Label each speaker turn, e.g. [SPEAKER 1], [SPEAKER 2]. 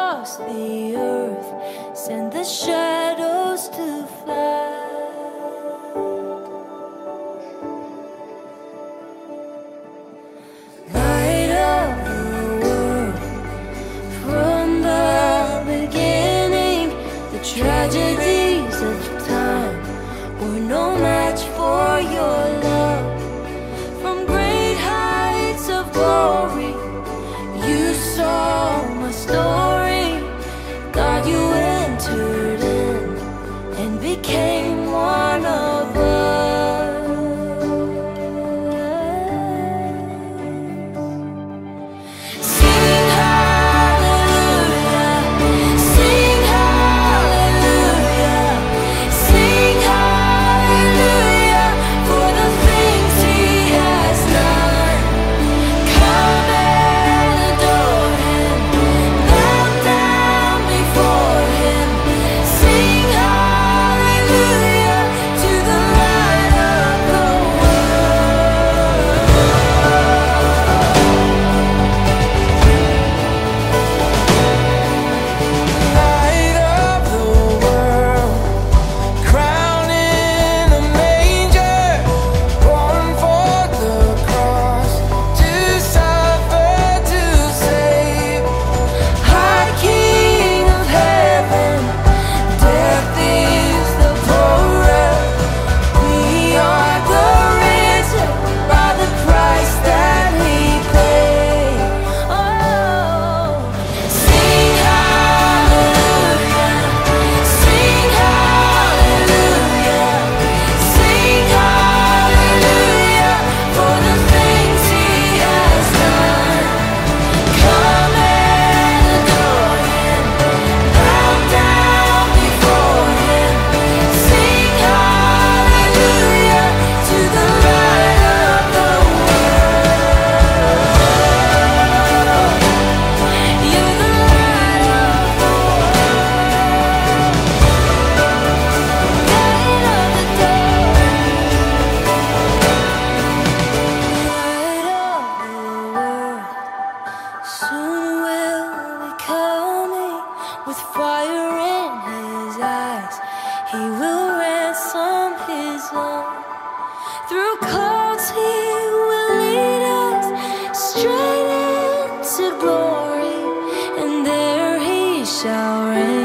[SPEAKER 1] across the earth, send the shadows to fly. Light of the world, from the beginning, the tragedies of time were no match for your love. From great heights of glory, you saw my story. God, you entered in and became one of us. Sing hallelujah, sing hallelujah, sing hallelujah for the things He has done. Come and adore Him, bow down before Him. Sing hallelujah to the light of the world.
[SPEAKER 2] Light of the world, crowned in a manger, born for the cross, to suffer, to save. High King of heaven, death is the power. We are the risen by the price that He paid.
[SPEAKER 1] Oh, sing hallelujah, sing hallelujah, sing hallelujah for the things He has done. Come and adore Him, bow down before Him. Sing hallelujah to the light of the world. You're the light of the world, light of the dark, light of the world. Soon will be coming with fire in His eyes. He will ransom His own. Through clouds He will lead us straight into glory, and there He shall reign.